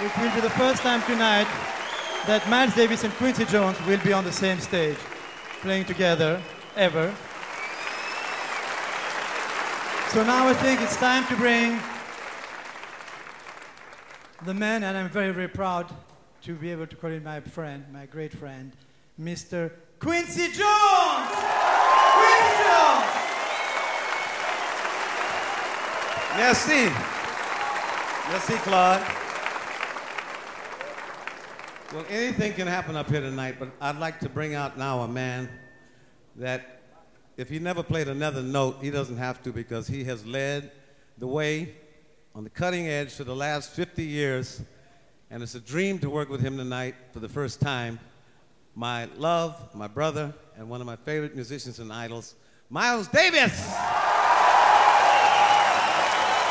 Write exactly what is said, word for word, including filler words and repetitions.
It will be the first time tonight that Miles Davis and Quincy Jones will be on the same stage, playing together, ever. So now I think it's time to bring the man, and I'm very, very proud to be able to call him my friend, my great friend, Mister Quincy Jones! Quincy Jones! Merci. Merci, Claude. Well, anything can happen up here tonight, but I'd like to bring out now a man that if he never played another note, he doesn't have to, because he has led the way on the cutting edge for the last fifty years, and it's a dream to work with him tonight for the first time. My love, my brother, and one of my favorite musicians and idols, Miles Davis!